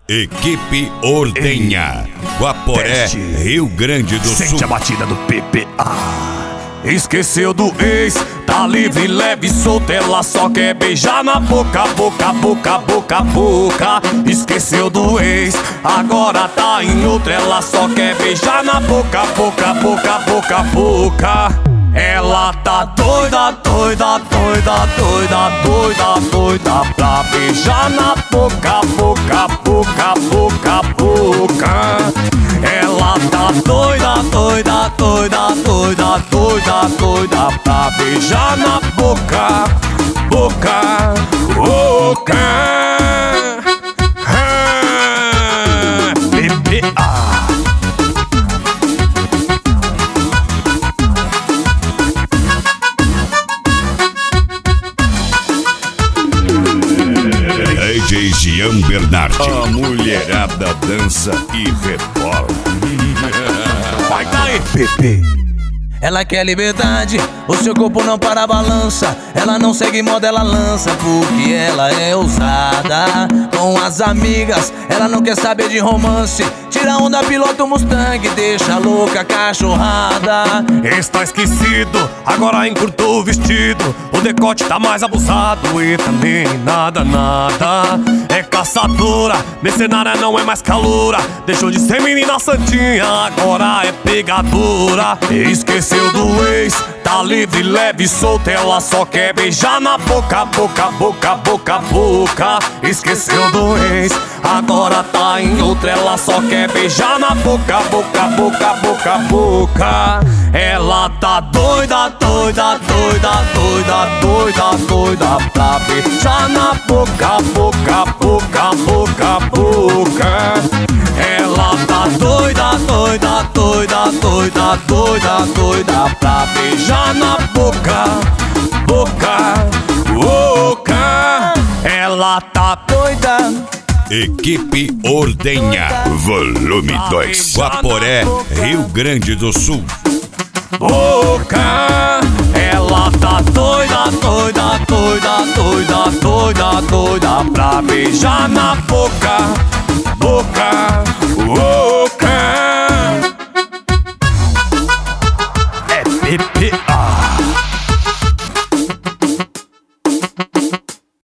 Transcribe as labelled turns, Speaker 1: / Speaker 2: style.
Speaker 1: Equipe Ordenha, Guaporé, Rio Grande do Sul.
Speaker 2: Sente a batida do PPA. Esqueceu do ex, tá livre, leve, solta. Ela só quer beijar na boca, boca, boca, boca, boca. Esqueceu do ex, agora tá em outra. Ela só quer beijar na boca, boca, boca, boca, boca. Ela tá doida, doida, doida, doida, doida, doida pra beijar na boca, boca, boca, boca, boca. Ela tá doida, doida, doida, doida, doida, doida pra beijar na boca, boca, boca. PPA.
Speaker 1: DJ Jean Bernardi.
Speaker 2: A mulherada dança e rebola. Vai daí, Pepe.
Speaker 3: Ela quer liberdade, o seu corpo não para a balança. Ela não segue moda, ela lança, porque ela é ousada. Com as amigas, ela não quer saber de romance. Tira onda, pilota o Mustang, deixa louca a cachorrada.
Speaker 2: Está esquecido, agora encurtou o vestido. O decote tá mais abusado e também nada, nada. É caçadora, mercenária não é mais caloura. Deixou de ser menina santinha, agora é pegadora. Esqueceu do ex, tá livre, leve, solta. Ela só quer beijar na boca, boca, boca, boca, boca. Esqueceu do ex, agora tá em outra. Ela só quer beijar na boca, boca, boca, boca, boca. Ela tá doida, doida, doida, doida, doida, doida pra beijar na boca, boca, boca, boca, boca. Ela tá doida, doida, doida, doida, doida, doida pra beijar na boca, boca, boca. Ela tá doida.
Speaker 1: Equipe Ordenha,
Speaker 2: Volume 2,
Speaker 1: Guaporé, Rio Grande do Sul.
Speaker 2: Boca. Ela tá doida, doida, doida, doida, doida, doida pra beijar na boca, boca.